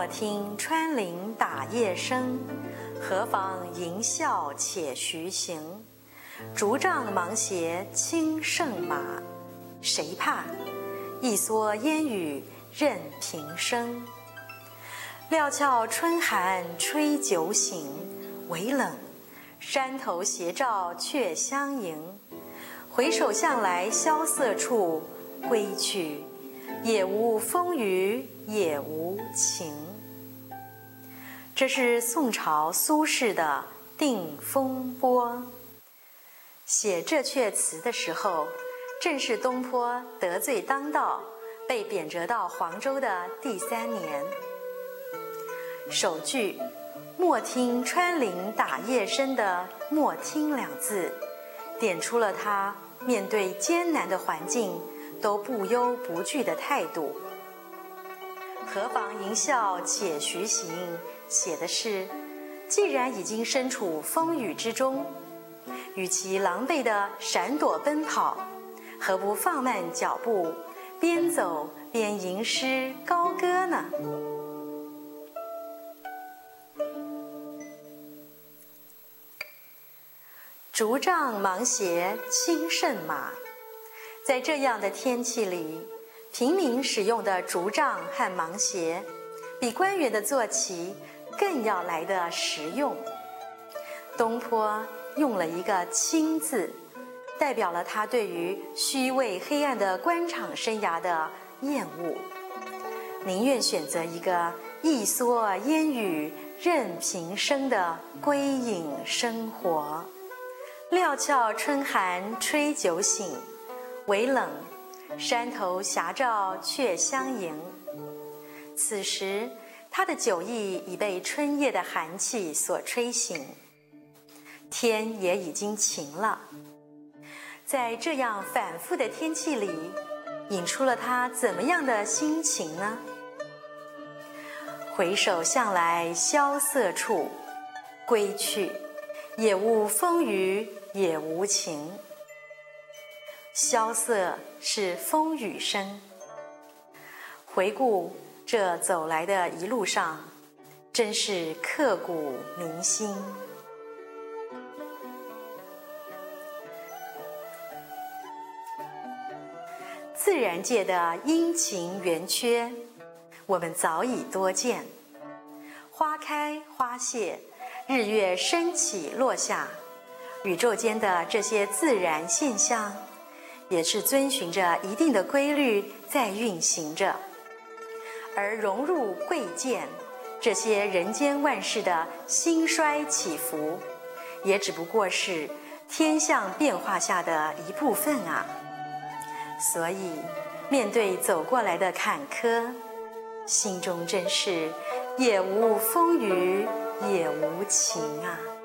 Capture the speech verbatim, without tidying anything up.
莫听穿林打叶声，何妨吟啸且徐行。竹杖芒鞋轻胜马，谁怕？一蓑烟雨任平生。料峭春寒吹酒醒，微冷，山头斜照却相迎。回首向来萧瑟处，归去，也无风雨也无晴。这是宋朝苏轼的《定风波》。写这阙词的时候，正是东坡得罪当道，被贬谪到黄州的第三年。首句莫听穿林打叶声的莫听两字，点出了他面对艰难的环境都不忧不惧的态度。何妨吟啸且徐行，写的是既然已经身处风雨之中，与其狼狈地闪躲奔跑，何不放慢脚步，边走边吟诗高歌呢？竹杖芒鞋轻胜马。在这样的天气里，平民使用的竹杖和芒鞋，比官员的坐骑更要来得实用。东坡用了一个轻字，代表了他对于虚伪黑暗的官场生涯的厌恶，宁愿选择一个一蓑烟雨任平生的归隐生活。料峭春寒吹酒醒，微冷，山头斜照却相迎。此时他的酒意已被春夜的寒气所吹醒，天也已经晴了。在这样反复的天气里，引出了他怎么样的心情呢？回首向来萧瑟处，归去，也无风雨也无晴。萧瑟是风雨声。回顾这走来的一路上，真是刻骨铭心。自然界的阴晴圆缺，我们早已多见。花开花谢，日月升起落下，宇宙间的这些自然现象，也是遵循着一定的规律在运行着。而融入贵贱，这些人间万事的兴衰起伏，也只不过是天象变化下的一部分啊。所以面对走过来的坎坷，心中真是也无风雨也无晴啊。